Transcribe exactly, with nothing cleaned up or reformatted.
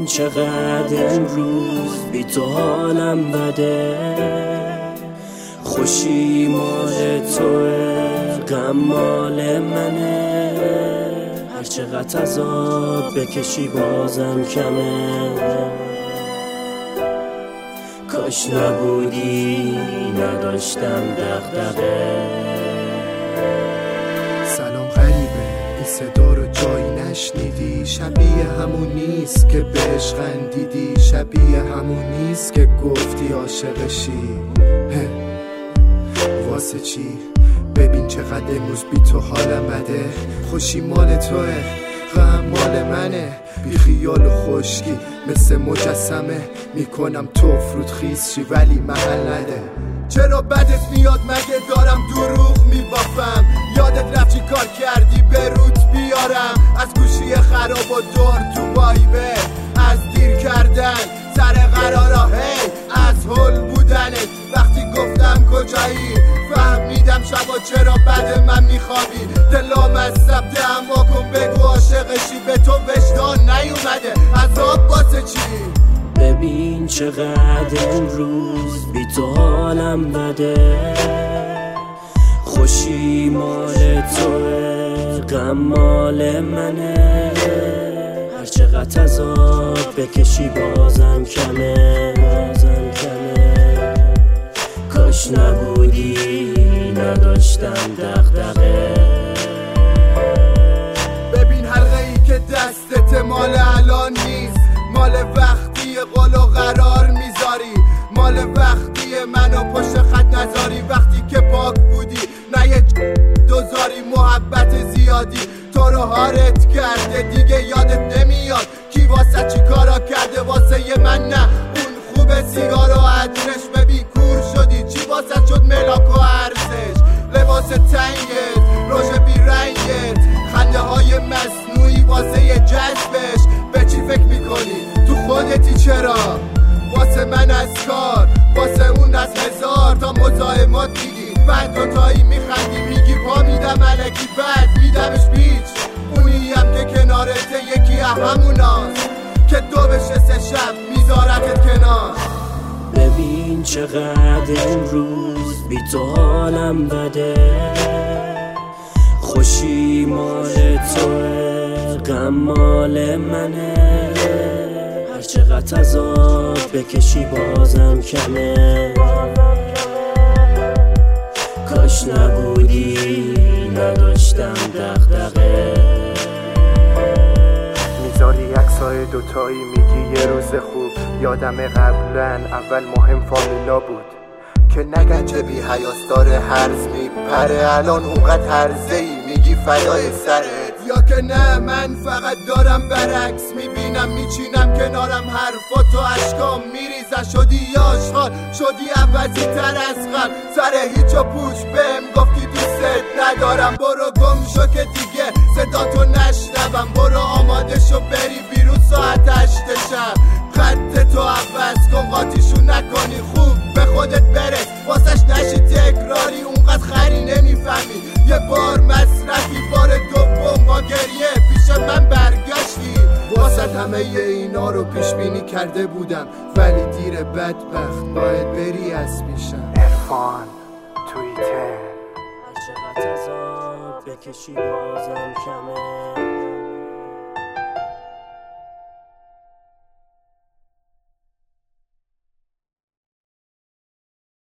چقدر امروز بی تو حالم بده. خوشی مال توه، غم مال منه. هر چقدر عذاب بکشی بازم کمه. کاش نبودی نداشتم دغدغه. سلام غریبه، این صدا رو جایی نشنیدی؟ شبیه همون نیست که بهش خندیدی، شبیه همون نیست که گفتی عاشقشی. واسه چی؟ ببین چقدر امروز بی تو حالم بده. خوشی مال توه، غم مال منه. بی خیال و خشکی مثل مجسمه میکنم تو فرود خیز شی ولی محل نده. چرا بدت میاد مگه دارم دروغ میبافم؟ یادت رفت چی کار کردی به روت بیارم؟ از گوشی خراب و دور تو وایبه، از دیر کردن سر قرارا، هی از هول بودنت وقتی گفتم کجایی. فهمیدم شبا چرا بد من میخوابی. دلام از سبت اما کن بگو عاشقشی. به تو وجدان نیومده عذاب واسه چی؟ ببین چقدر امروز بی تو حالم بده. خوشی مال توه، غم مال منه. هر چقدر عذاب بکشی بازم کمه، بازم کمه. کاش نبودی نداشتم دغدغه. ببین حلقه ای که دستت مال الان نیست، مال وقتی قول و قرار میذاری، مال وقتی منو پشت خط نذاری. وقتی که پاک بودی نه یه دوزاری، محبت زیادی تو رو هارت کرده. دیگه یادت نمیاد کی واسه چی کارا کرده. واسه یه من نه اون خوبه سیگار و عطرش. ببین کور شدی چی واسه شد ملاک و ارزش. لباس تنگت، روش بی رنگت، خنده های مصنوعی واسه یه جذبش. به چی فکر میکنی؟ تو خودتی چرا؟ واسه من از کار، واسه اون از هزار تا مزاحمات میگی. بعد دوتایی میخندی میگی پا میدم الکی، بعد میدمش بیچ. اونی هم که کنارته یکی هموناست که دو بشه سه شب میذارتت کنار. ببین چقدر امروز بی تو حالم بده. خوشی مال توه، غم مال منه. هر چقدر عذاب بکشی بازم کمه. کاش نبودی نداشتم دغدغه. میذاری عکسای دوتایی میگی یه روز خوب. یادم قبلا اول مهم فامیلا بود که نگن چه بی حیاس داره هرز میپره. الان اونقدر هرزهی میگی فدای سرت. یا که نه من فقط دارم برعکس میبینم، میچینم کنارم حرفاتو اشکام میریزن. شدی آشغال، شدی عوضی تر از قبل. سر هیچ و پوچ بهم گفتی دوستت ندارم. برو گم شو که دیگه صداتو نشنوم. برو آماده شو بری بیرون ساعت هشت شب. خط تو عوض کن قاطیشو نکنی، خوب به خودت برس واسش نشی تکراری. اونقدر خری نمیفهمی یه بار مصرفی، بار دوم با گریه پیش من برگشتی. واسه همه اینا رو پیش بینی کرده بودم ولی دیر بدبخت باید بری از پیشم. عرفان توییتر. هر چقدر عذاب بکشی بازم کمه.